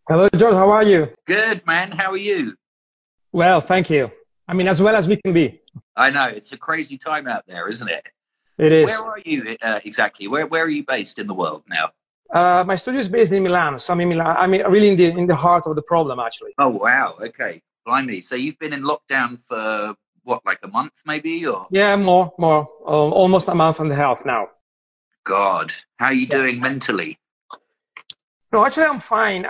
Hello, George. How are you? Good, man. How are you? Well, thank you. I mean, as well as we can be. I know it's a crazy time out there, isn't it? It Where is. are you exactly? Where are you based in the world now? My studio is based in Milan, so I'm in Milan. I mean, really in the heart of the problem, actually. Oh, wow. Okay, blimey. So you've been in lockdown for what, like a month, maybe? Or Yeah, more, almost a month and a half now. God, how are you Yeah. doing mentally? No, actually, I'm fine.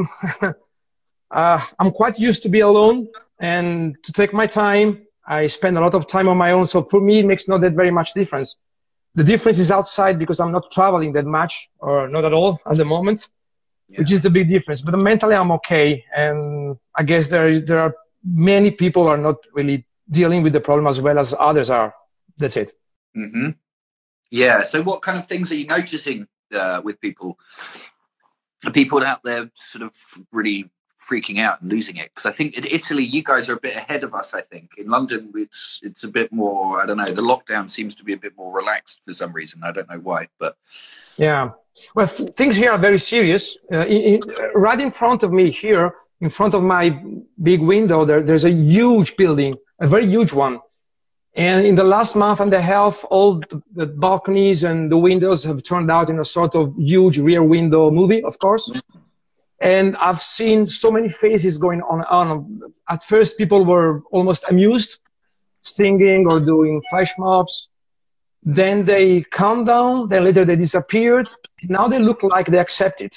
I'm quite used to be alone and to take my time. I spend a lot of time on my own, so for me, it makes not that very much difference. The difference is outside because I'm not traveling that much, or not at all at the moment, which Yeah. is the big difference. But mentally, I'm okay, and I guess there are many people are not really dealing with the problem as well as others are. That's it. hmm Yeah. So what kind of things are you noticing with people? Are people out there sort of really freaking out and losing it? Because I think in Italy, you guys are a bit ahead of us. I think in London, it's a bit more. I don't know. The lockdown seems to be a bit more relaxed for some reason. I don't know why, but Yeah. Well, things here are very serious. Right in front of me here, in front of my big window, there's a huge building, a very huge one. And in the last month and a half, all the balconies and the windows have turned out in a sort of huge rear window movie, of course. And I've seen so many faces going on. At first, people were almost amused, singing or doing flash mobs. Then they calmed down. Then later they disappeared. Now they look like they accept it.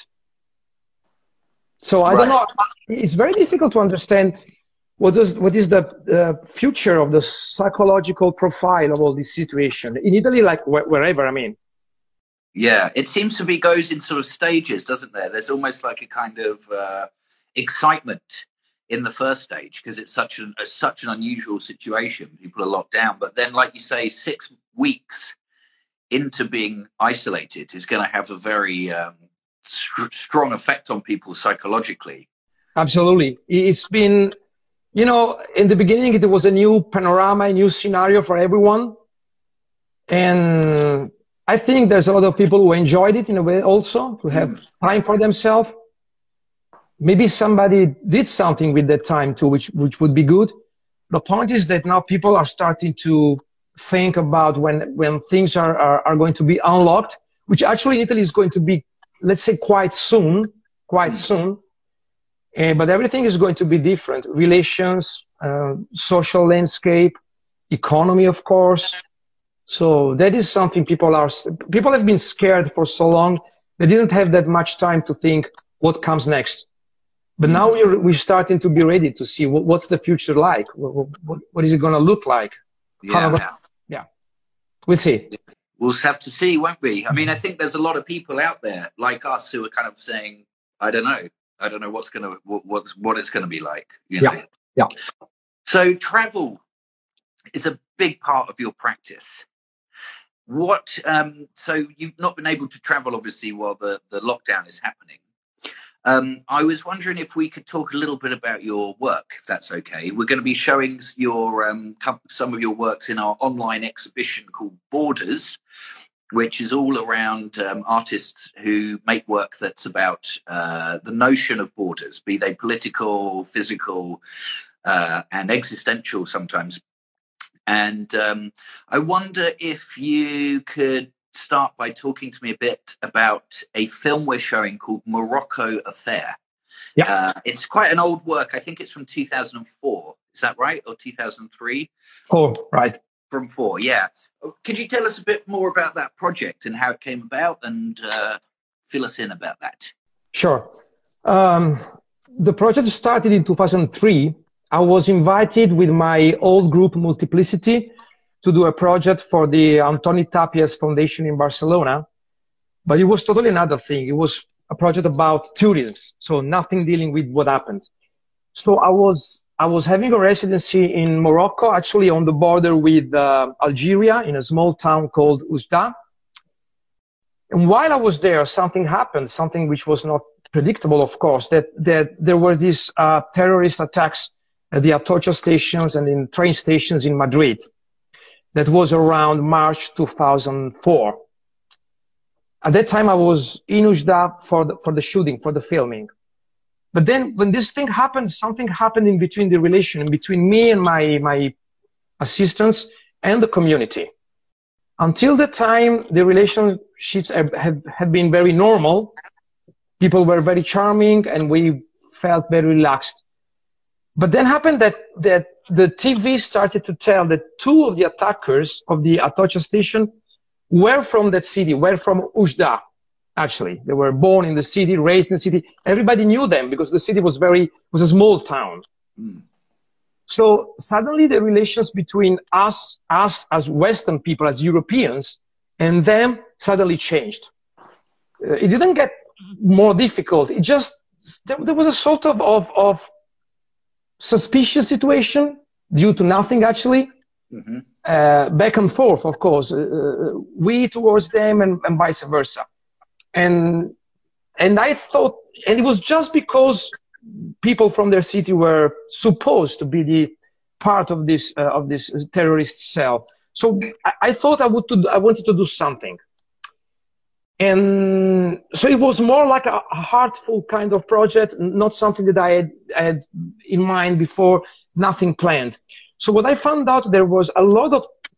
So I don't right. know. It's very difficult to understand what is the future of the psychological profile of all this situation in Italy, like wherever. I mean, Yeah, it seems to be goes in sort of stages, doesn't there? There's almost like a kind of excitement in the first stage because it's such an unusual situation. People are locked down, but then, like you say, 6 weeks into being isolated is going to have a very strong effect on people psychologically. absolutely. It's been, in the beginning, it was a new panorama, a new scenario for everyone. And I think there's a lot of people who enjoyed it in a way also to have time Yeah. for themselves. Maybe somebody did something with that time too, which would be good. The point is that now people are starting to think about when things are going to be unlocked, which actually in Italy is going to be, let's say, quite soon. But everything is going to be different. Relations, social landscape, economy, of course. So that is something people have been scared for so long. They didn't have that much time to think what comes next. But now Mm. we're starting to be ready to see what's the future like. What is it going to look like? How long? Yeah. Yeah, we'll see. We'll have to see, won't we? I mean, I think there's a lot of people out there like us who are kind of saying, I don't know. I don't know what it's gonna be like, you Yeah, know. yeah. So travel is a big part of your practice. What so you've not been able to travel obviously while the lockdown is happening. I was wondering if we could talk a little bit about your work, if that's okay. We're going to be showing your some of your works in our online exhibition called Borders, which is all around artists who make work that's about the notion of borders, be they political, physical, and existential sometimes. And I wonder if you could start by talking to me a bit about a film we're showing called Morocco Affair. Yeah. It's quite an old work. I think it's from 2004. Is that right? Or 2003? Oh, right. From four, yeah. Could you tell us a bit more about that project and how it came about and fill us in about that? Sure. Um, the project started in 2003. I was invited with my old group Multiplicity to do a project for the Antoni Tapias Foundation in Barcelona, but it was totally another thing. It was a project about tourism, so nothing dealing with what happened. So I was having a residency in Morocco, actually on the border with Algeria, in a small town called Oujda. And while I was there, something happened, something which was not predictable, of course, that there were these terrorist attacks at the Atocha stations and in train stations in Madrid. That was around March 2004. At that time, I was in Oujda for the shooting, for the filming. But then when this thing happened, something happened in between the relation, between me and my assistants and the community. Until the time, the relationships had been very normal. People were very charming and we felt very relaxed. But then happened that the TV started to tell that two of the attackers of the Atocha station were from that city, were from Ujda. Actually, they were born in the city, raised in the city. Everybody knew them because the city was a small town. Mm. So suddenly the relations between us as Western people, as Europeans, and them suddenly changed. It didn't get more difficult. It just, there was a sort of suspicious situation due to nothing actually. Mm-hmm. Back and forth, of course, we towards them and vice versa. And I thought, and it was just because people from their city were supposed to be the part of this terrorist cell. So I thought I wanted to do something. And so it was more like a heartful kind of project, not something that I had in mind before, nothing planned. So what I found out, there was a lot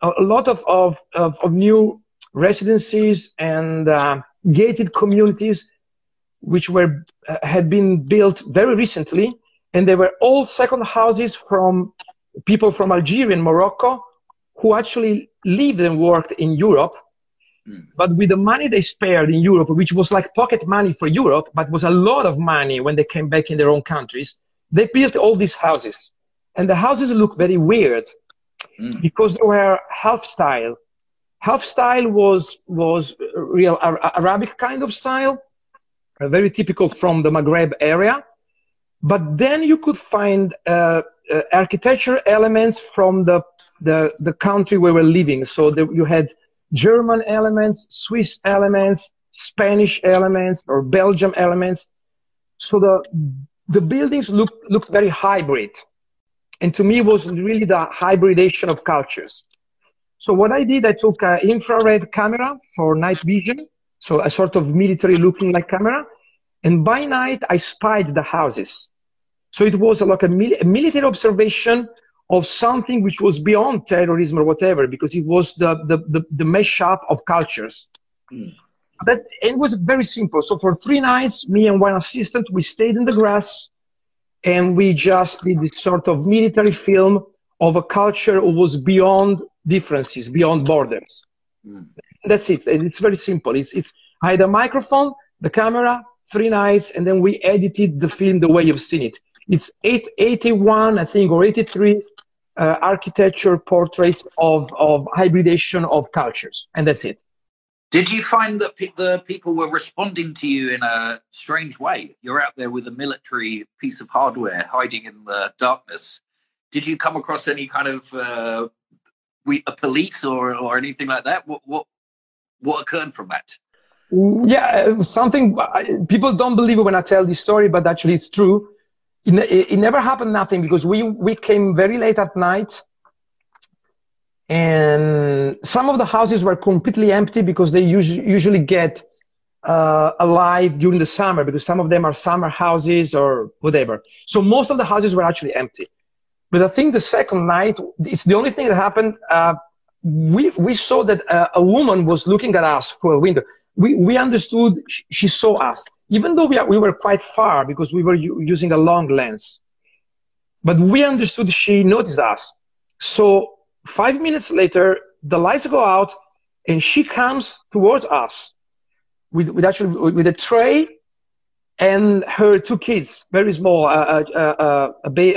of new residencies and gated communities which had been built very recently, and they were all second houses from people from Algeria and Morocco who actually lived and worked in Europe. But with the money they spared in Europe, which was like pocket money for Europe, but was a lot of money when they came back in their own countries, they built all these houses. And the houses look very weird because they were half style. Half style was real Arabic kind of style, very typical from the Maghreb area. But then you could find architecture elements from the country where we're living. So you had German elements, Swiss elements, Spanish elements, or Belgium elements. So the buildings looked very hybrid. And to me, it was really the hybridation of cultures. So what I did, I took an infrared camera for night vision, so a sort of military-looking like camera. And by night, I spied the houses. So it was like a military observation of something which was beyond terrorism or whatever, because it was the mash-up of cultures. It was very simple. So for 3 nights, me and one assistant, we stayed in the grass, and we just did this sort of military film of a culture that was beyond differences, beyond borders. That's it. And it's very simple. I had a microphone, the camera, 3 nights, and then we edited the film the way you've seen it. It's 81, I think, or 83 architecture portraits of hybridation of cultures, and that's it. Did you find that the people were responding to you in a strange way? You're out there with a military piece of hardware hiding in the darkness. Did you come across any kind of a police or anything like that? What occurred from that? Yeah, something people don't believe it when I tell this story, but actually it's true. It never happened, nothing, because we came very late at night, and some of the houses were completely empty because they usually get alive during the summer, because some of them are summer houses or whatever. So most of the houses were actually empty. But I think the second night, it's the only thing that happened. We saw that a woman was looking at us through a window. We understood she saw us, even though we were quite far because we were using a long lens. But we understood she noticed us. So 5 minutes later, the lights go out, and she comes towards us with a tray and her 2 kids, very small, a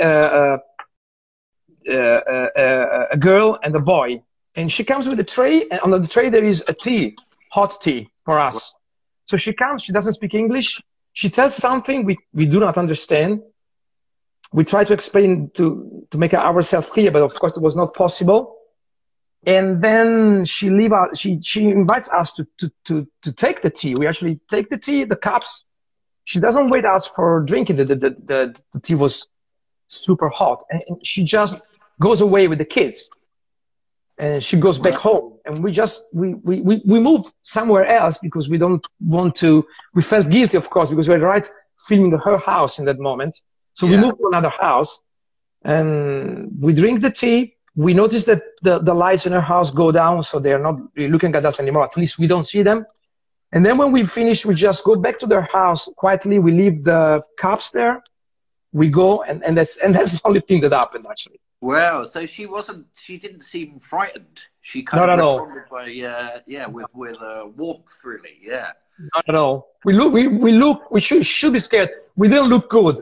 girl and a boy. And she comes with a tray, and on the tray there is a tea, hot tea for us. So she comes, she doesn't speak English. She tells something we do not understand. We try to explain to make ourselves clear, but of course it was not possible. And then she invites us to take the tea. We actually take the tea, the cups. She doesn't wait us for drinking. The tea was super hot, and she just goes away with the kids. And she goes back home, and we move somewhere else because we don't want to. We felt guilty, of course, because we're right filming her house in that moment. So we moved to another house, and we drink the tea. We notice that the lights in her house go down, so they're not really looking at us anymore. At least we don't see them. And then when we finish, we just go back to their house quietly. We leave the cups there. We go, and that's the only thing that happened, actually. Wow. So she didn't seem frightened. She kind Not of at all. responded by, with warmth, really. Yeah. Not at all. We should be scared. We didn't look good.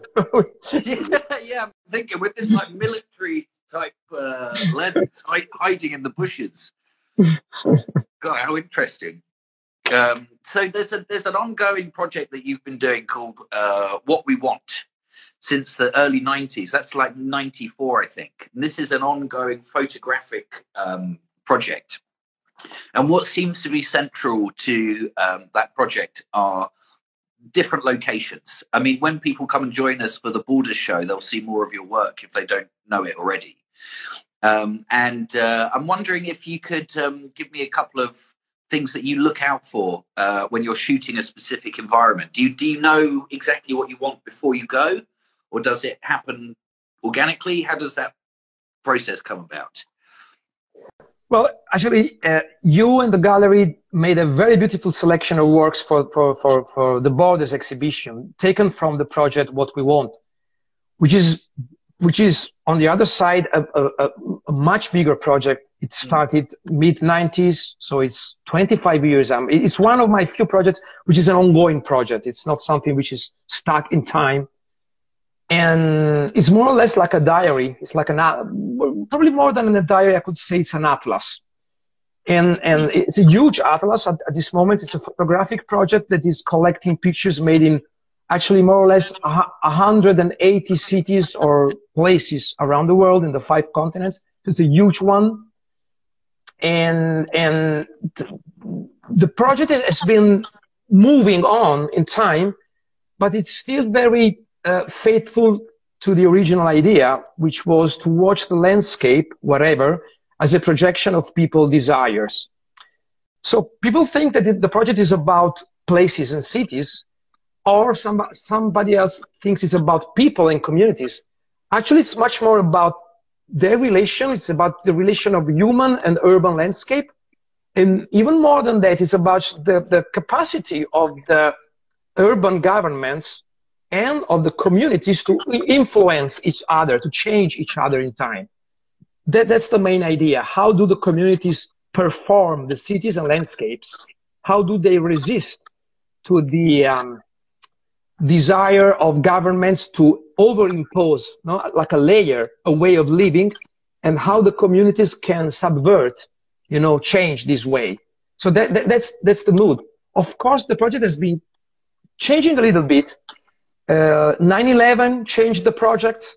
Yeah, I'm thinking with this like military type lens hiding in the bushes. God, how interesting. So there's an ongoing project that you've been doing called What We Want since the early 90s. That's like 94, I think. And this is an ongoing photographic project. And what seems to be central to that project are different locations. I mean, when people come and join us for the Borders show, they'll see more of your work if they don't know it already. And I'm wondering if you could give me a couple of things that you look out for when you're shooting a specific environment. Do you know exactly what you want before you go, or does it happen organically? How does that process come about? Well, actually, you and the gallery made a very beautiful selection of works for the Borders exhibition, taken from the project What We Want, which is on the other side a much bigger project. It started mid-90s, so it's 25 years. It's one of my few projects which is an ongoing project. It's not something which is stuck in time. And it's more or less like a diary. It's like probably more than a diary, I could say it's an atlas. And it's a huge atlas at this moment. It's a photographic project that is collecting pictures made in actually more or less 180 cities or places around the world in the 5 continents. It's a huge one. And the project has been moving on in time, but it's still very faithful to the original idea, which was to watch the landscape, whatever, as a projection of people's desires. So people think that the project is about places and cities, or somebody else thinks it's about people and communities. Actually, it's much more about their relation. It's about the relation of human and urban landscape. And even more than that, it's about the capacity of the urban governments and of the communities to influence each other, to change each other in time. That's the main idea. How do the communities perform the cities and landscapes? How do they resist to the desire of governments to overimpose, like a layer, a way of living, and how the communities can subvert, change this way. So that's the mood. Of course, the project has been changing a little bit. 9/11 changed the project.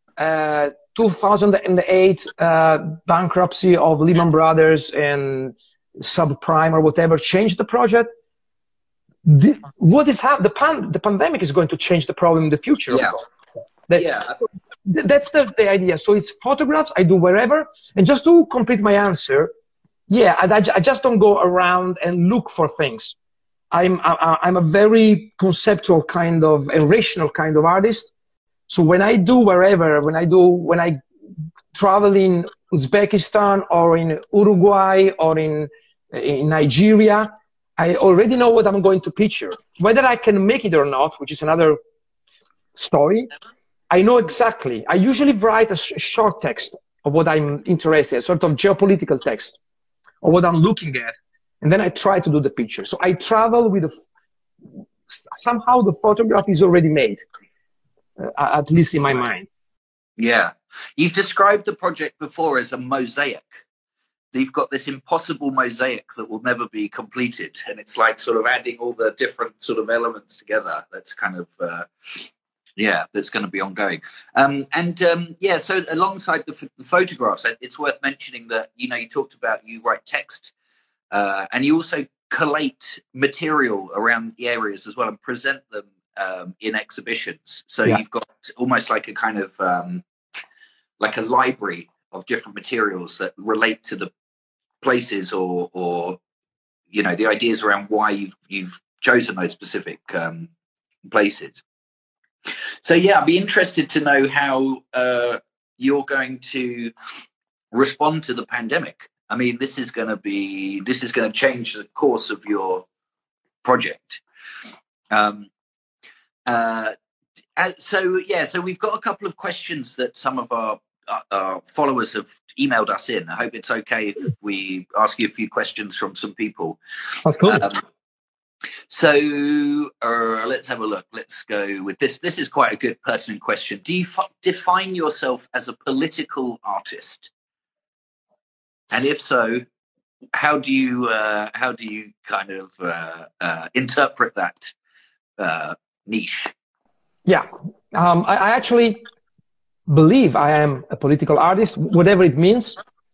2008 bankruptcy of Lehman Brothers and subprime or whatever changed the project. What is happening? The pandemic is going to change the problem in the future. Yeah. That's the idea. So it's photographs I do wherever. And just to complete my answer, I just don't go around and look for things. I'm a very conceptual kind of and rational kind of artist. So when I do wherever, when I travel in Uzbekistan or in Uruguay or in Nigeria, I already know what I'm going to picture. Whether I can make it or not, which is another story, I know exactly. I usually write a short text of what I'm interested in, sort of geopolitical text of what I'm looking at. And then I try to do the picture. So I travel with somehow the photograph is already made, at least in my mind. Yeah. You've described the project before as a mosaic. You've got this impossible mosaic that will never be completed. And it's like sort of adding all the different sort of elements together. That's kind of, that's going to be ongoing. So alongside the photographs, it's worth mentioning that, you talked about you write text and you also collate material around the areas as well and present them in exhibitions. So you've got almost like a kind of like a library of different materials that relate to the places or the ideas around why you've chosen those specific places. So yeah, I'd be interested to know how you're going to respond to the pandemic. I mean, this is going to change the course of your project. So we've got a couple of questions that some of our followers have emailed us in. I hope it's okay if we ask you a few questions from some people. That's cool. So let's have a look. Let's go with this. This is quite a good pertinent question. Do you define yourself as a political artist? And if so, how do you kind of interpret that niche? Yeah, I actually believe I am a political artist, whatever it means.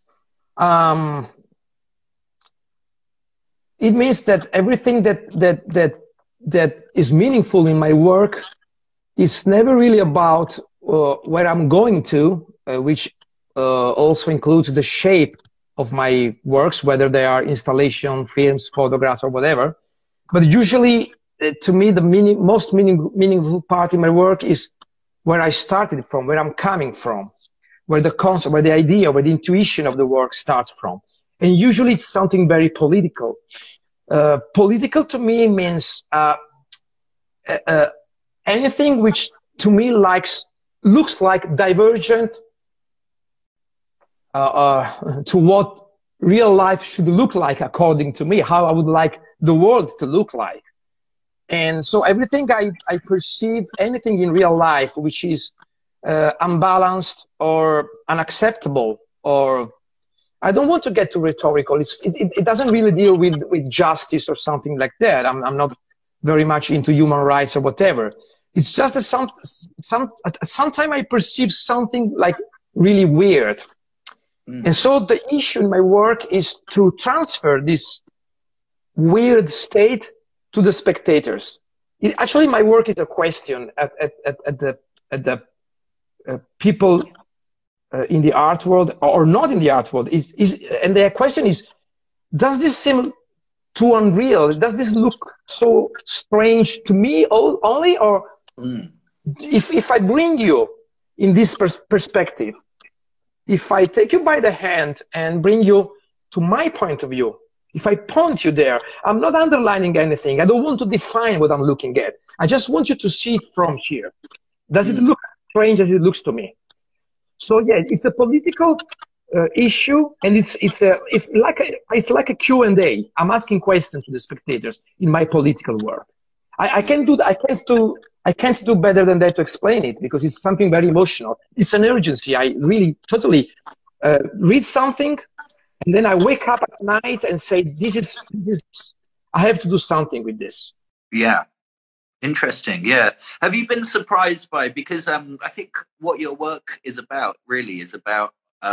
It means that everything that is meaningful in my work is never really about where I'm going to, which also includes the shape of my works, whether they are installation, films, photographs, or whatever. But usually, to me, the most meaningful part in my work is where I started from, where I'm coming from, where the concept, where the idea, where the intuition of the work starts from. And usually it's something very political. Political to me means anything which to me looks like divergent to what real life should look like, according to me, how I would like the world to look like. And so everything I perceive, anything in real life which is unbalanced or unacceptable, or I don't want to get too rhetorical. It doesn't really deal with justice or something like that. I'm not very much into human rights or whatever. It's just that sometimes I perceive something like really weird. And so the issue in my work is to transfer this weird state to the spectators. Actually, my work is a question at the people in the art world or not in the art world. And the question is, does this seem too unreal? Does this look so strange to me only? Or if I bring you in this perspective, if I take you by the hand and bring you to my point of view, if I point you there, I'm not underlining anything. I don't want to define what I'm looking at. I just want you to see it from here. Does it look strange as it looks to me? So yeah, it's a political issue, and it's like a Q&A. I'm asking questions to the spectators in my political work. I can't do better than that to explain it, because it's something very emotional. It's an urgency. I really totally read something, and then I wake up at night and say, this I have to do something with this. Yeah. Interesting. Yeah. Have you been surprised by, because I think what your work is about really is about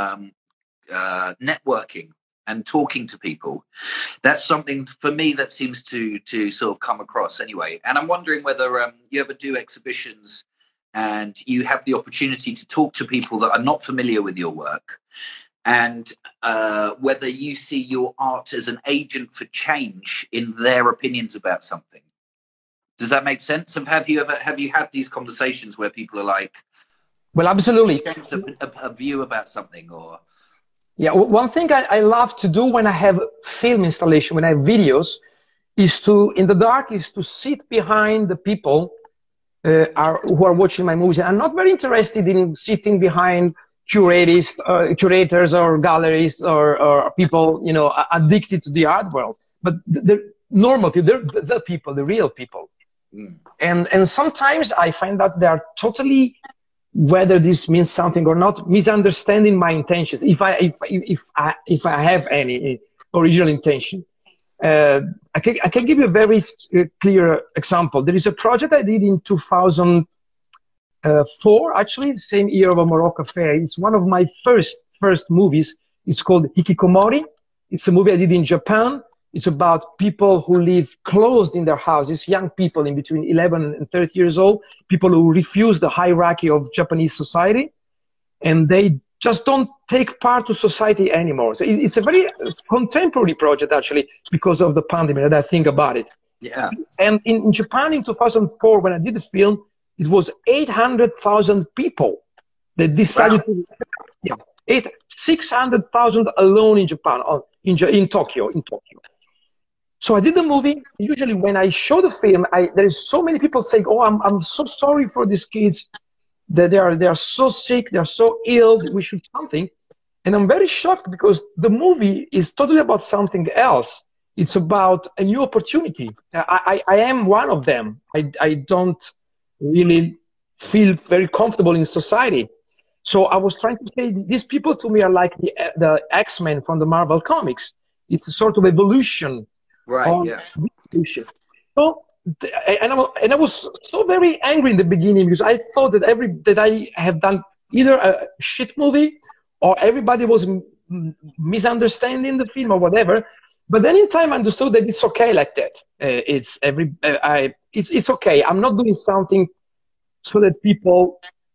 networking and talking to people. That's something for me that seems to sort of come across anyway. And I'm wondering whether you ever do exhibitions and you have the opportunity to talk to people that are not familiar with your work, and whether you see your art as an agent for change in their opinions about something. Does that make sense? Have you had these conversations where people are like, well, absolutely, a view about something? Or yeah, one thing I love to do when I have film installation, when I have videos, is to, in the dark, is to sit behind the people who are watching my movies. And I'm not very interested in sitting behind curators or galleries or people, you know, addicted to the art world. But the normal people, they're the people, the real people. And sometimes I find that they are totally, whether this means something or not, misunderstanding my intentions. If I have any original intention, I can give you a very clear example. There is a project I did in 2004, actually, the same year of a Morocco Fair. It's one of my first movies. It's called Hikikomori. It's a movie I did in Japan. It's about people who live closed in their houses, young people in between 11 and 30 years old, people who refuse the hierarchy of Japanese society, and they just don't take part to society anymore. So it's a very contemporary project, actually, because of the pandemic, that I think about it. Yeah. And in Japan in 2004, when I did the film, It was 800,000 people that decided to, yeah, 600,000 alone in Japan, in Tokyo. So I did the movie. Usually when I show the film, there's so many people saying, oh, I'm so sorry for these kids, that they are so sick, they're so ill, we should do something. And I'm very shocked because the movie is totally about something else. It's about a new opportunity. I am one of them. I don't really feel very comfortable in society. So I was trying to say these people to me are like the X-Men from the Marvel comics. It's a sort of evolution. Right, yeah. So, and I was so very angry in the beginning because I thought that I have done either a shit movie or everybody was misunderstanding the film or whatever. But then in time I understood that it's okay like that. It's okay. I'm not doing something so that people,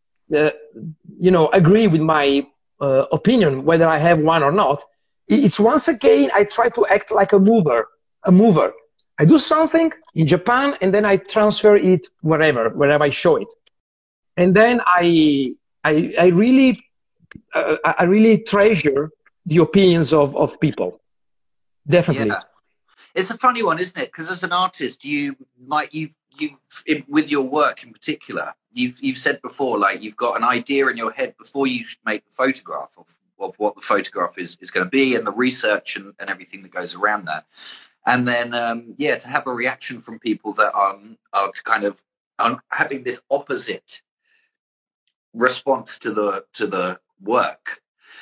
agree with my opinion, whether I have one or not. It's once again, I try to act like a mover. I do something in Japan and then I transfer it wherever I show it. And then I really treasure the opinions of people. Definitely. Yeah. It's a funny one, isn't it? Because as an artist, you with your work in particular, you've said before, like you've got an idea in your head before you make the photograph of what the photograph is going to be and the research and everything that goes around that. And then, to have a reaction from people that are kind of having this opposite response to the work.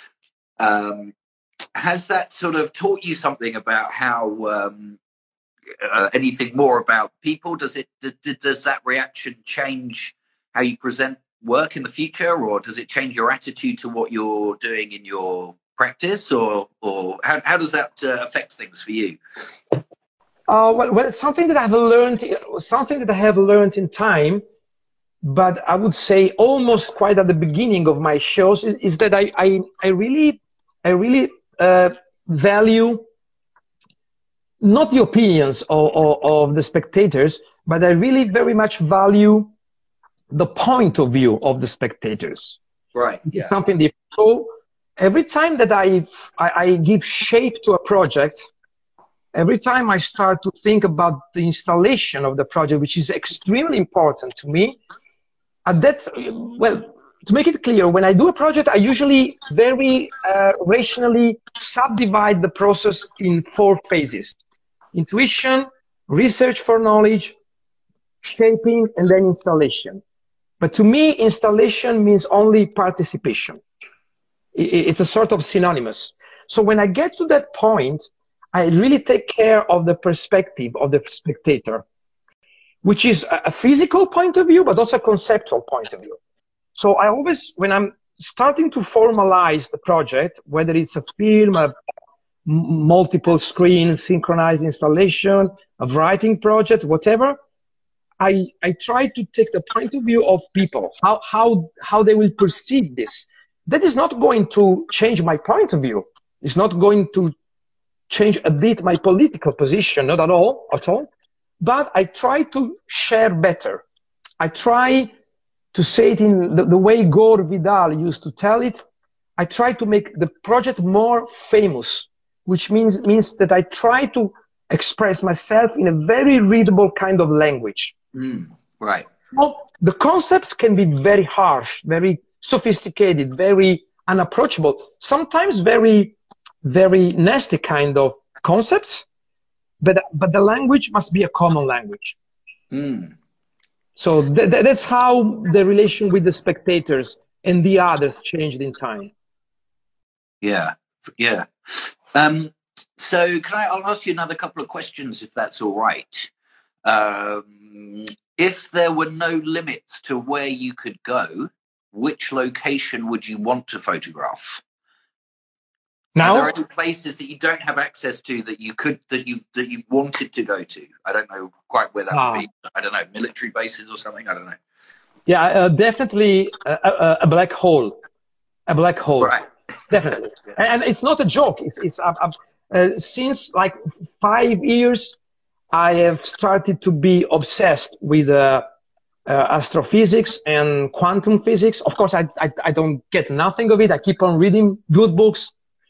Has that sort of taught you something about how anything more about people? Does that reaction change how you present work in the future, or does it change your attitude to what you're doing in your practice, or how does that affect things for you? Well, something that I have learned in time, but I would say almost quite at the beginning of my shows is that I really value not the opinions of the spectators, but I really very much value the point of view of the spectators. Right. Yeah. Something different. So every time that I give shape to a project, every time I start to think about the installation of the project, which is extremely important to me, to make it clear, when I do a project, I usually very rationally subdivide the process in 4 phases: intuition, research for knowledge, shaping, and then installation. But to me, installation means only participation. It's a sort of synonymous. So when I get to that point, I really take care of the perspective of the spectator, which is a physical point of view, but also a conceptual point of view. So I always, when I'm starting to formalize the project, whether it's a film, a multiple screen synchronized installation, a writing project, whatever, I try to take the point of view of people, how they will perceive this. That is not going to change my point of view. It's not going to change a bit my political position, not at all. But I try to share better. I try to say it in the way Gore Vidal used to tell it. I try to make the project more famous, which means that I try to express myself in a very readable kind of language. Right. Well, the concepts can be very harsh, very sophisticated, very unapproachable, sometimes very, very nasty kind of concepts, but the language must be a common language. So that's how the relation with the spectators and the others changed in time. Yeah. So I'll ask you another couple of questions, if that's all right. If there were no limits to where you could go, which location would you want to photograph? Now, are there any places that you don't have access to that you wanted to go to? I don't know quite where that would be. I don't know, military bases or something. I don't know. Yeah, definitely a black hole. A black hole. Right. Definitely. And it's not a joke. It's since like 5 years, I have started to be obsessed with astrophysics and quantum physics. Of course, I don't get nothing of it. I keep on reading good books,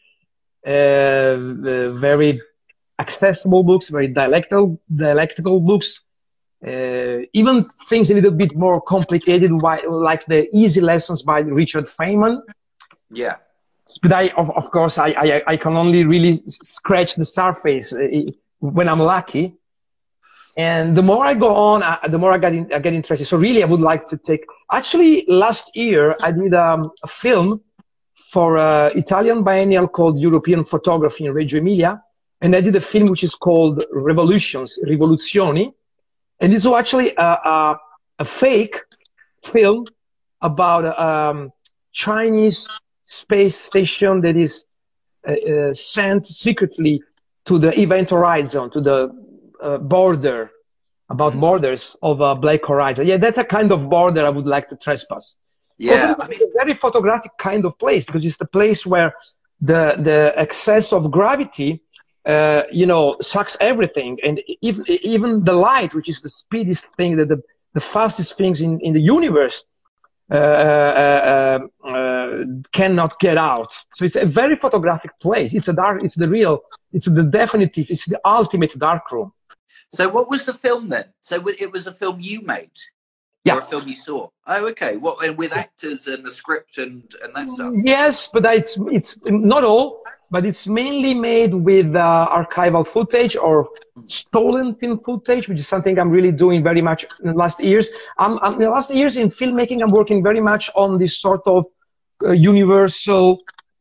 very accessible books, very dialectical books. Even things a little bit more complicated, like the Easy Lessons by Richard Feynman. Yeah. But of course, I can only really scratch the surface when I'm lucky. And the more I go on, the more I get interested. So really, I would like to take. Actually, last year I did a film for an Italian biennial called European Photography in Reggio Emilia, and I did a film which is called Rivoluzioni, and it's actually a fake film about a Chinese space station that is sent secretly to the Event Horizon, to the border, about borders of a black horizon. Yeah, that's a kind of border I would like to trespass. Yeah, I mean, it's a very photographic kind of place, because it's the place where the excess of gravity, sucks everything, and even the light, which is the speediest thing, the fastest things in the universe, cannot get out. So it's a very photographic place. It's the definitive, it's the ultimate darkroom. So what was the film then? So it was a film you made? Yeah. Or a film you saw? Oh, okay. What, and with actors and the script and that stuff? Yes, but it's not all, but it's mainly made with archival footage or stolen film footage, which is something I'm really doing very much in the last years. In the last years in filmmaking, I'm working very much on this sort of universal,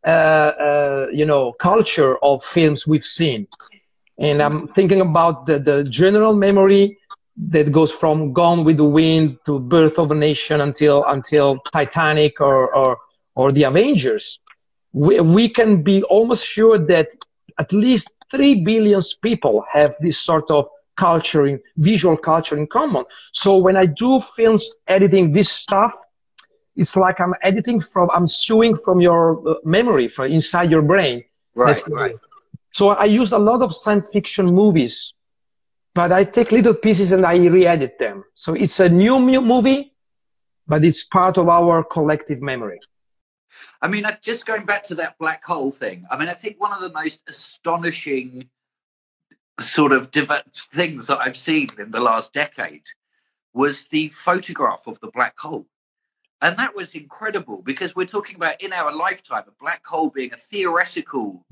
culture of films we've seen. And I'm thinking about the general memory that goes from Gone with the Wind to Birth of a Nation until Titanic or the Avengers. We can be almost sure that at least 3 billion people have this sort of visual culture in common. So when I do films editing this stuff, it's like I'm suing from your memory, from inside your brain. Right. So I used a lot of science fiction movies, but I take little pieces and I re-edit them. So it's a new movie, but it's part of our collective memory. I mean, just going back to that black hole thing, I mean, I think one of the most astonishing sort of things that I've seen in the last decade was the photograph of the black hole. And that was incredible, because we're talking about, in our lifetime, a black hole being a theoretical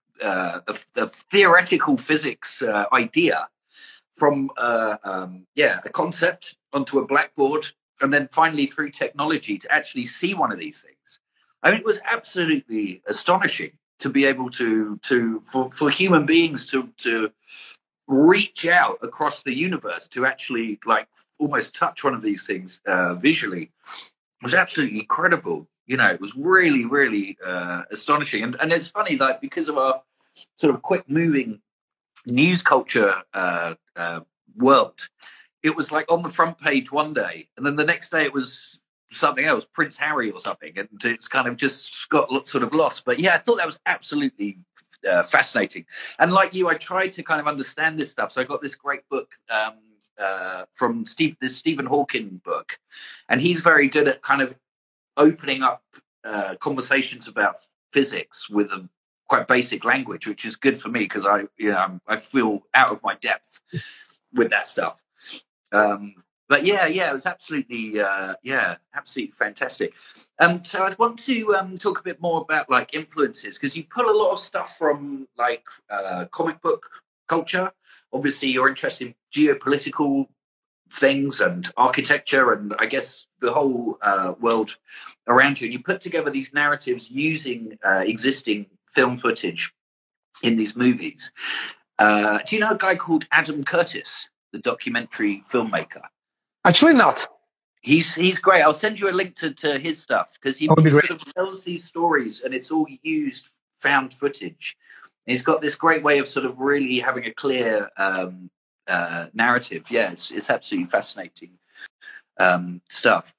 physics idea from a concept onto a blackboard, and then finally through technology to actually see one of these things. I mean, it was absolutely astonishing to be able for human beings to reach out across the universe to actually like almost touch one of these things visually. It was absolutely incredible. It was really, really astonishing. And it's funny that because of our sort of quick moving news culture world, it was like on the front page one day, and then the next day it was something else, Prince Harry or something, and it's kind of just got sort of lost. But yeah, I thought that was absolutely fascinating. And like you, I tried to kind of understand this stuff. So I got this great book from this Stephen Hawking book, and he's very good at kind of opening up conversations about physics with a quite basic language, which is good for me because I feel out of my depth with that stuff. But yeah, it was absolutely absolutely fantastic. So I want to talk a bit more about like influences, because you pull a lot of stuff from like comic book culture. Obviously, you're interested in geopolitical things and architecture, and I guess the whole world around you. And you put together these narratives using existing film footage in these movies. Do you know a guy called Adam Curtis, the documentary filmmaker? Actually, not. He's great. I'll send you a link to his stuff, because he sort of tells these stories, and it's all used found footage. And he's got this great way of sort of really having a clear narrative. Yeah, it's absolutely fascinating stuff.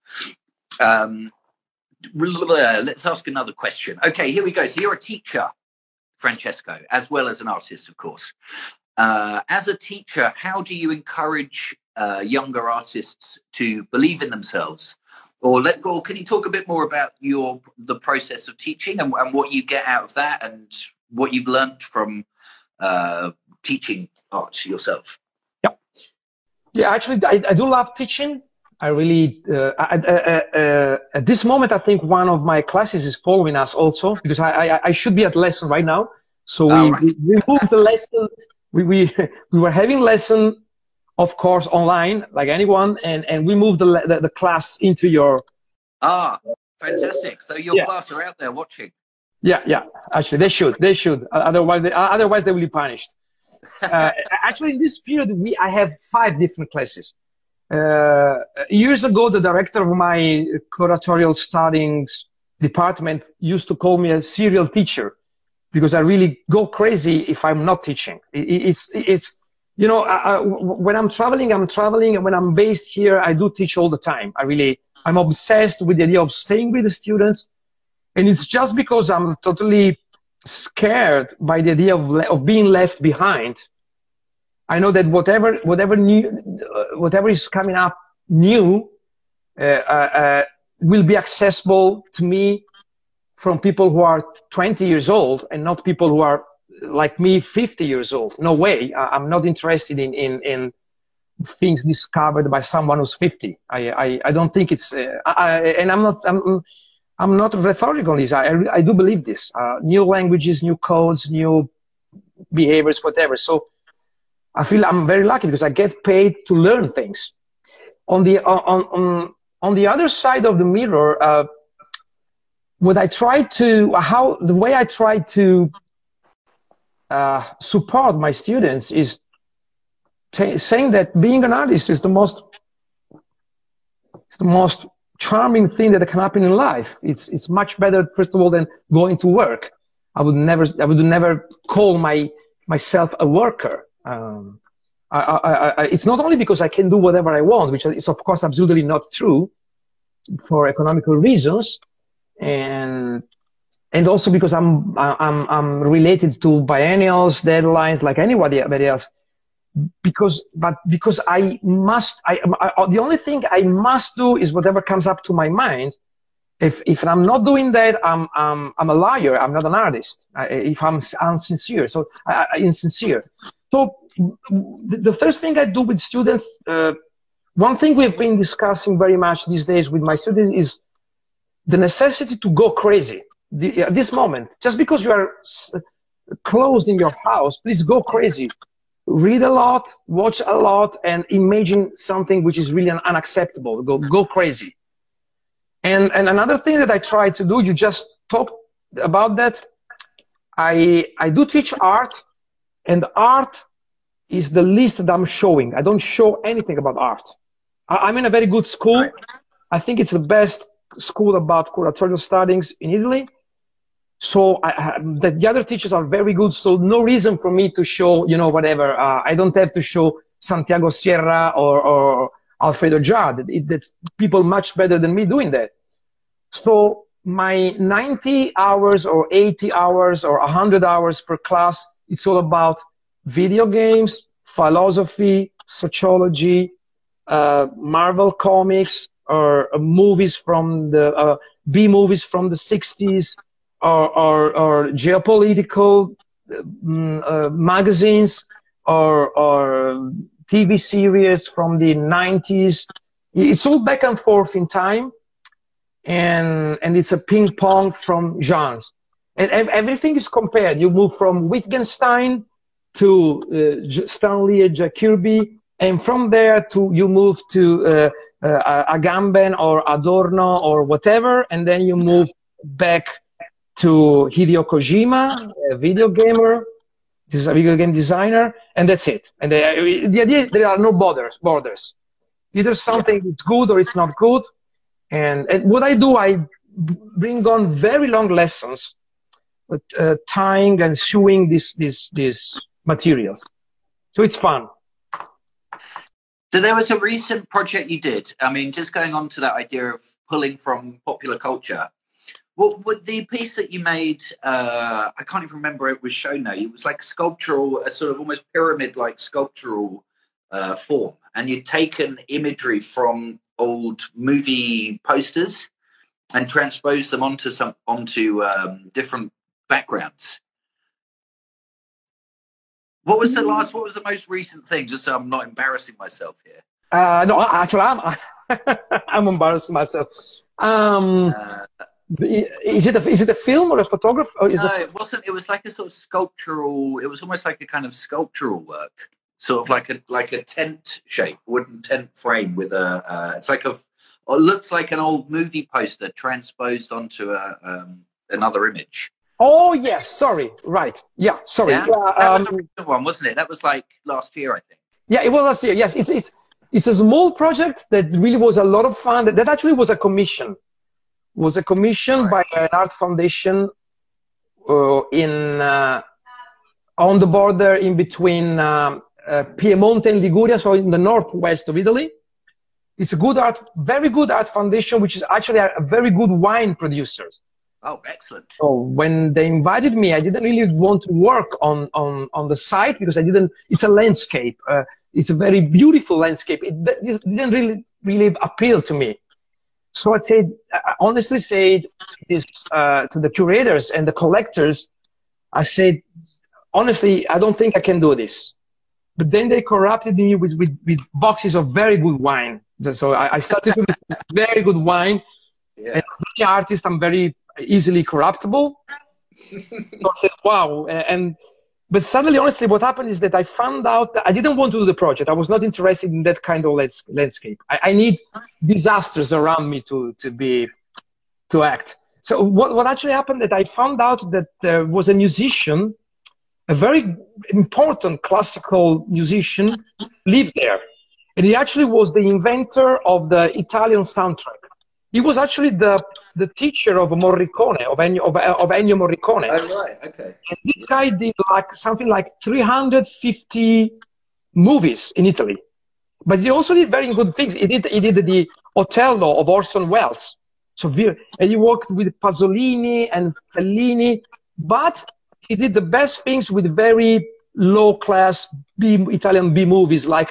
Let's ask another question. Okay, here we go. So you're a teacher, Francesco, as well as an artist, of course. As a teacher, how do you encourage younger artists to believe in themselves? Or can you talk a bit more about the process of teaching and what you get out of that and what you've learned from teaching art yourself? Yeah, actually, I do love teaching. I really, at this moment, I think one of my classes is following us also, because I should be at lesson right now. So we moved the lesson. We were having lesson, of course, online, like anyone, and we moved the class into your. Fantastic. So your class are out there watching. Yeah. Actually, they should. Otherwise they will be punished. Actually, in this period, I have 5 different classes. Years ago, the director of my curatorial studies department used to call me a serial teacher, because I really go crazy if I'm not teaching. It's you know, when I'm traveling, and when I'm based here, I do teach all the time. I'm obsessed with the idea of staying with the students, and it's just because I'm totally scared by the idea of being left behind. I know that whatever is coming up new will be accessible to me from people who are 20 years old, and not people who are like me, 50 years old. No way. I'm not interested in things discovered by someone who's 50. I don't think it's. And I'm not rhetorical on this. I do believe this. New languages, new codes, new behaviors, whatever. So I feel I'm very lucky because I get paid to learn things. On the other side of the mirror, the way I try to support my students is saying that being an artist is the most charming thing that can happen in life. It's much better, first of all, than going to work. I would never call myself a worker. It's not only because I can do whatever I want, which is of course absolutely not true for economical reasons, and also because I'm related to biennials, deadlines, like anybody else. Because I must. The only thing I must do is whatever comes up to my mind. If I'm not doing that, I'm a liar. I'm not an artist. If I'm insincere, insincere. So the first thing I do with students, one thing we've been discussing very much these days with my students is the necessity to go crazy. At this moment, just because you are closed in your house, please go crazy. Read a lot, watch a lot, and imagine something which is really unacceptable. Go crazy. And another thing that I try to do, you just talked about that. I do teach art, and art is the least that I'm showing. I don't show anything about art. I'm in a very good school. Right. I think it's the best school about curatorial studies in Italy. So the other teachers are very good. So no reason for me to show, whatever. I don't have to show Santiago Sierra or Alfredo Jard. That's people much better than me doing that. So my 90 hours or 80 hours or 100 hours per class, it's all about video games, philosophy, sociology, Marvel comics, or movies from the B-movies from the 60s, or geopolitical magazines, or TV series from the 90s. It's all back and forth in time, and it's a ping pong from genres, and everything is compared. You move from Wittgenstein to Stanley and Jack Kirby, and from there you move to Agamben or Adorno or whatever, and then you move back to Hideo Kojima, a video gamer. This is a video game designer, and that's it. And the idea is there are no borders. Either something is good or it's not good. And what I do, I bring on very long lessons, tying and sewing these materials. So it's fun. So there was a recent project you did. I mean, just going on to that idea of pulling from popular culture. What the piece that you made, I can't even remember it was shown now. It was like sculptural, a sort of almost pyramid-like sculptural form, and you'd taken imagery from old movie posters and transposed them onto different backgrounds. What was the most recent thing? Just so I'm not embarrassing myself here. No, actually, I'm embarrassing myself. Is it a film or a photograph? Or no, it wasn't. It was like a sort of sculptural. It was almost like a kind of sculptural work, sort of like a tent shape, wooden tent frame with a. It's like it looks like an old movie poster transposed onto another image. Oh yes, sorry. Right. Yeah, sorry. Yeah, that was a recent one, wasn't it? That was like last year, I think. Yeah, it was last year. Yes, it's a small project that really was a lot of fun. That actually was a commission. Was a commission by an art foundation in on the border in between Piemonte and Liguria, so in the northwest of Italy. It's a very good art foundation, which is actually a very good wine producer. Oh, excellent. So when they invited me, I didn't really want to work on the site because it's a landscape. It's a very beautiful landscape. It didn't really appeal to me. So I honestly said to the curators and the collectors, I said, honestly, I don't think I can do this. But then they corrupted me with boxes of very good wine. So I started with very good wine. Yeah. And as an artist, I'm very easily corruptible. So I said, wow. But suddenly, honestly, what happened is that I found out that I didn't want to do the project. I was not interested in that kind of landscape. I need disasters around me to act. So what actually happened that I found out that there was a musician, a very important classical musician, lived there. And he actually was the inventor of the Italian soundtrack. He was actually the teacher of Morricone, of Ennio Morricone. Oh, right, okay. And this guy did something like 350 movies in Italy. But he also did very good things. He did the Otello of Orson Welles. And he worked with Pasolini and Fellini, but he did the best things with very low-class Italian B movies, like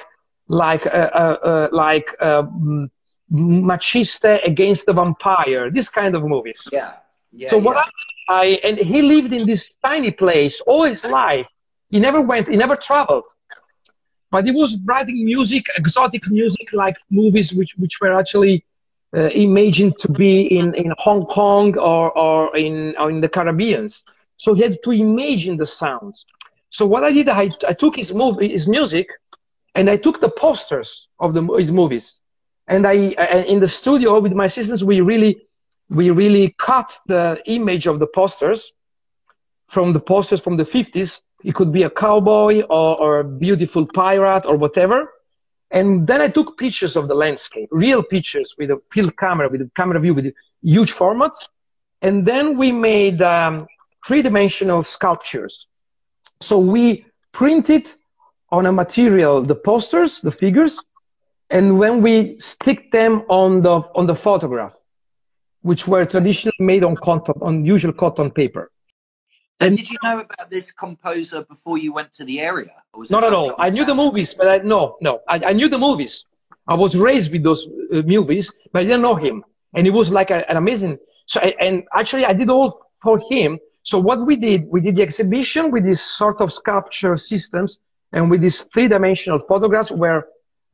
Machiste Against the Vampire, this kind of movies. Yeah. So and he lived in this tiny place all his life. He never traveled. But he was writing music, exotic music, like movies which were actually imagined to be in Hong Kong or in the Caribbean. So he had to imagine the sounds. So what I did, I took his music, and I took the posters of his movies. And in the studio with my assistants, we really cut the image of the posters from the 50s. It could be a cowboy or a beautiful pirate or whatever. And then I took pictures of the landscape, real pictures with a field camera, with a camera view, with a huge format. And then we made three-dimensional sculptures. So we printed on a material the posters, the figures, and when we stick them on the photograph, which were traditionally made on usual cotton paper. So did you know about this composer before you went to the area? Not at all. I knew the movies, but I knew the movies. I was raised with those movies, but I didn't know him. And it was like an amazing. So and actually, I did all for him. So what we did the exhibition with this sort of sculpture systems and with these three-dimensional photographs where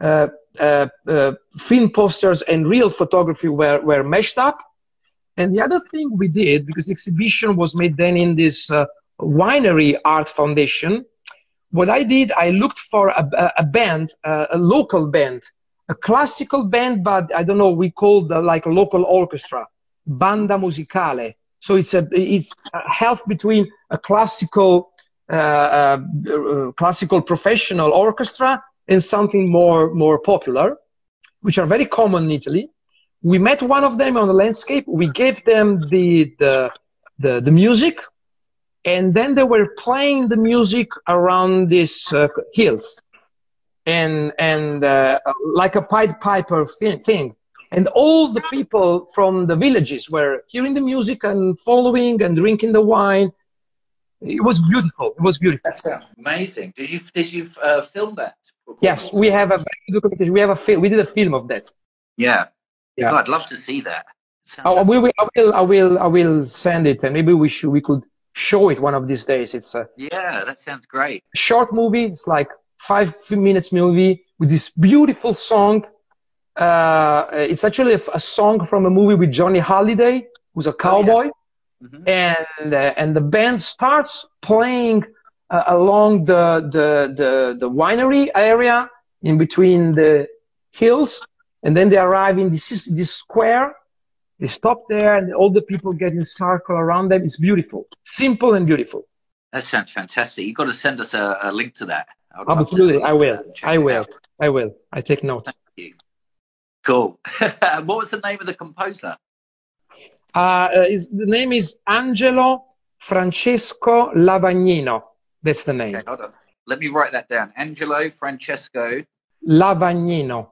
film posters and real photography were meshed up. And the other thing we did, because the exhibition was made then in this winery art foundation, what I did, I looked for a band, a local band, a classical band, but I don't know, we called like a local orchestra, banda musicale. So it's a half between a classical professional orchestra and something more popular, which are very common in Italy. We met one of them on the landscape. We gave them the music, and then they were playing the music around these hills, and like a Pied Piper thing. And all the people from the villages were hearing the music and following and drinking the wine. It was beautiful. It was beautiful. That sounds amazing. Did you film that Yes, we have a very good documentation. We have a film. We did a film of that. Yeah. Yeah. God, I'd love to see that. I will send it, and maybe we could show it one of these days. It's a that sounds great. short movie. It's like 5 minutes movie with this beautiful song. It's actually a song from a movie with Johnny Halliday, who's a cowboy, and the band starts playing along the winery area in between the hills, and then they arrive in this square. They stop there, and all the people get in circle around them. It's beautiful, simple and beautiful. That sounds fantastic. You've got to send us a link to that. Absolutely, I will. I take note. Thank you. Cool. What was the name of the composer? The name is Angelo Francesco Lavagnino. That's the name. Okay, hold on. Let me write that down. Angelo Francesco Lavagnino.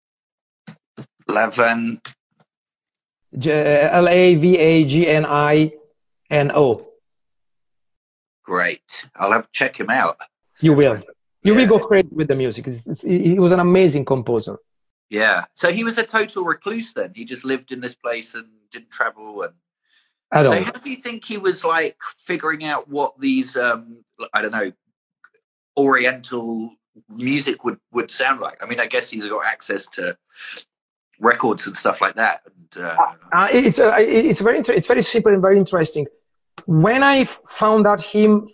Lavagnino. Great. I'll have to check him out. You will. You will go crazy with the music. He was an amazing composer. Yeah. So he was a total recluse then. He just lived in this place and didn't travel. And so how do you think he was like figuring out what these, I don't know, Oriental music would sound like? I mean, I guess he's got access to records and stuff like that. And, it's very simple and very interesting. When I found out him,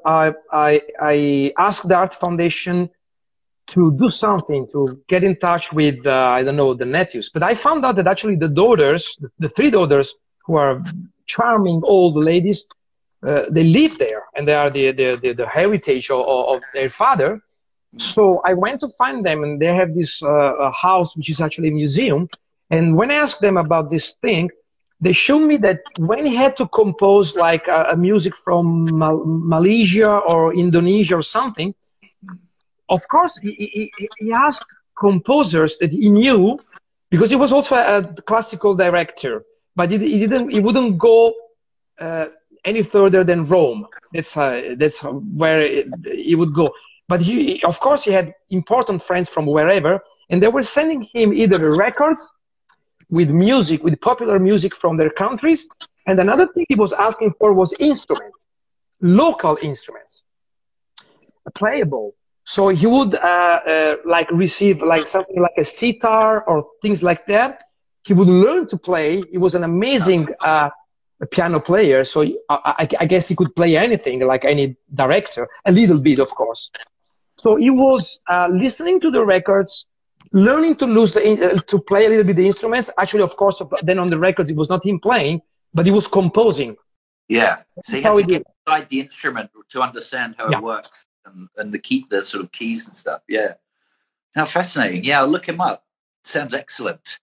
I asked the Art Foundation to do something, to get in touch with, I don't know, the nephews. But I found out that actually the daughters, the 3 daughters, who are charming old ladies, they live there, and they are the heritage of their father. So I went to find them, and they have this house, which is actually a museum. And when I asked them about this thing, they showed me that when he had to compose like a music from Malaysia or Indonesia or something, of course, he asked composers that he knew, because he was also a classical director, but he wouldn't go any further than Rome. That's where he would go. But of course, he had important friends from wherever, and they were sending him either records with music, with popular music from their countries, and another thing he was asking for was instruments, local instruments, playable. So he would like receive like something like a sitar or things like that. He would learn to play. He was an amazing piano player. So I guess he could play anything, like any director, a little bit, of course. So he was listening to the records, learning to play a little bit the instruments. Actually, of course, then on the records, it was not him playing, but he was composing. Yeah. So you had to get inside the instrument to understand how it works. And the sort of keys and stuff. Yeah. How fascinating. Yeah, I'll look him up. Sounds excellent.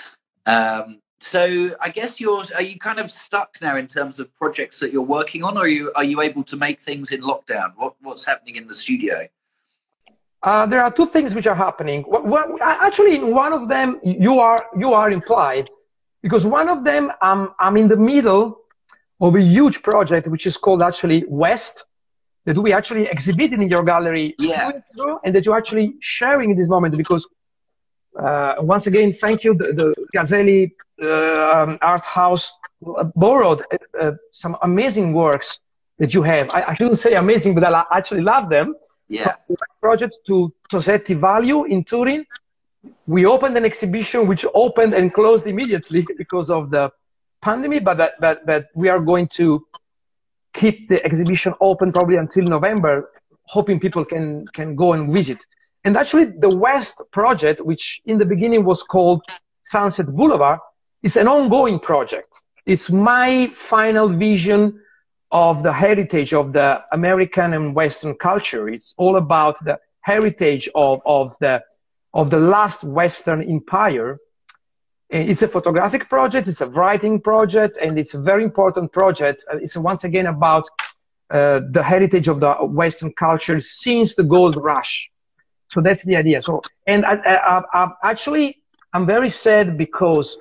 So I guess are you kind of stuck now in terms of projects that you're working on, or are you able to make things in lockdown? What's happening in the studio? There are 2 things which are happening. Actually, in one of them, you are implied, because one of them, I'm in the middle of a huge project which is called actually West, that we actually exhibited in your gallery and that you're actually sharing in this moment, because once again, thank you. The Gazzelli Art House borrowed some amazing works that you have. I shouldn't say amazing, but I actually love them. Yeah. Project to Tosetti Value in Turin. We opened an exhibition which opened and closed immediately because of the pandemic, but we are going to keep the exhibition open probably until November, hoping people can go and visit. And actually the West project, which in the beginning was called Sunset Boulevard, is an ongoing project. It's my final vision of the heritage of the American and Western culture. It's all about the heritage of the last Western empire. It's a photographic project, it's a writing project, and it's a very important project. It's once again about the heritage of the Western culture since the gold rush. So that's the idea. So, and I'm very sad because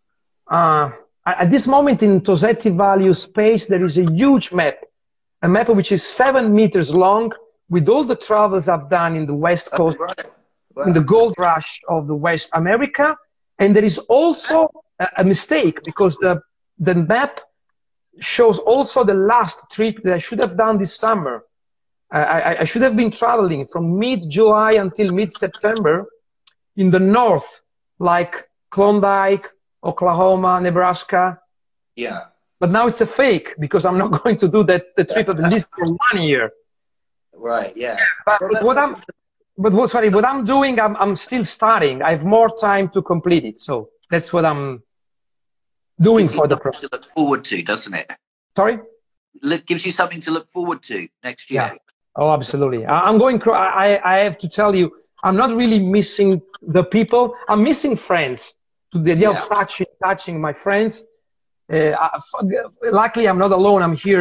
at this moment in Tosetti Value space, there is a huge map, a map which is 7 meters long with all the travels I've done in the West Coast, Right. Wow. in the gold rush of the West America. And there is also a mistake, because the map shows also the last trip that I should have done this summer. I should have been traveling from mid-July until mid-September in the north, like Klondike, Oklahoma, Nebraska. Yeah. But now it's a fake, because I'm not going to do the trip at least for 1 year. Right. Yeah. But Well, what I'm doing, I'm still starting. I have more time to complete it. So that's what I'm doing gives you for the something project. to look forward to, doesn't it? Sorry? Gives you something to look forward to next year. Yeah. Oh, absolutely. I'm going, I have to tell you, I'm not really missing the people. I'm missing friends. To the idea of touching my friends. Luckily, I'm not alone. I'm here.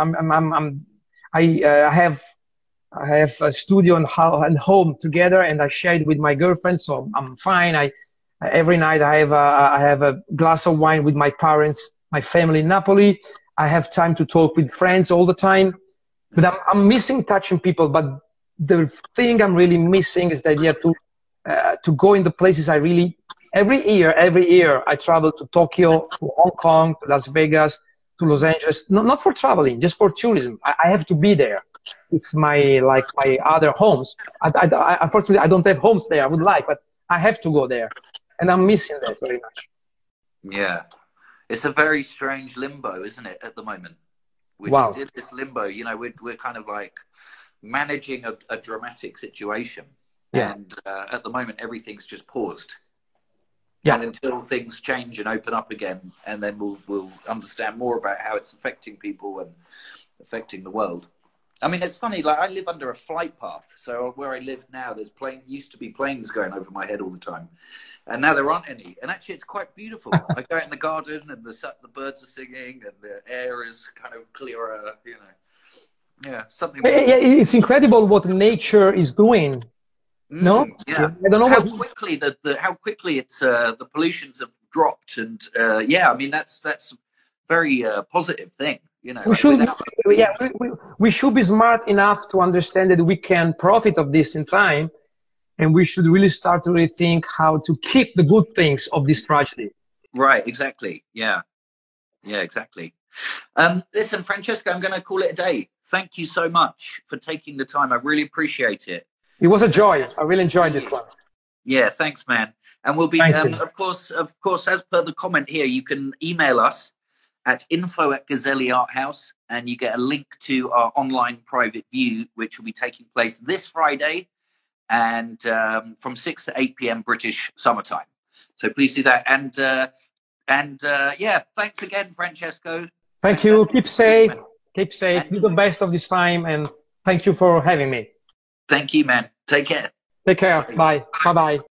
I have a studio and home together, and I share it with my girlfriend, so I'm fine. Every night I have a glass of wine with my parents, my family in Napoli. I have time to talk with friends all the time, but I'm missing touching people. But the thing I'm really missing is the idea to go in the places I really. Every year I travel to Tokyo, to Hong Kong, to Las Vegas, to Los Angeles. Not for traveling, just for tourism. I have to be there. It's my other homes. Unfortunately, I don't have homes there. I would like, but I have to go there, and I'm missing that very much. Yeah, it's a very strange limbo, isn't it? At the moment, we're just in this limbo. You know, we're kind of like managing a dramatic situation, and at the moment, everything's just paused. Yeah. And until things change and open up again, and then we'll understand more about how it's affecting people and affecting the world. I mean, it's funny, like I live under a flight path. So where I live now, there's used to be planes going over my head all the time. And now there aren't any. And actually, it's quite beautiful. I go out in the garden and the birds are singing and the air is kind of clearer, you know. Yeah, something. Yeah, it's incredible what nature is doing. No? Yeah. I don't know how quickly how quickly it's the pollutions have dropped, and yeah, I mean that's a very positive thing. You know, we should be smart enough to understand that we can profit of this in time, and we should really start to rethink how to keep the good things of this tragedy. Right. Exactly. Yeah. Yeah. Exactly. Listen, Francesco, I'm going to call it a day. Thank you so much for taking the time. I really appreciate it. It was a joy. I really enjoyed this one. Yeah, thanks, man. And we'll be, of course, as per the comment here, you can email us at info@Gazzelli Art House, and you get a link to our online private view, which will be taking place this Friday, and from 6 to 8 p.m. British summertime. So please do that. And yeah, thanks again, Francesco. Thank you. Keep safe. Keep safe. Do the best of this time, and thank you for having me. Thank you, man. Take care. Take care. Bye. Bye-bye.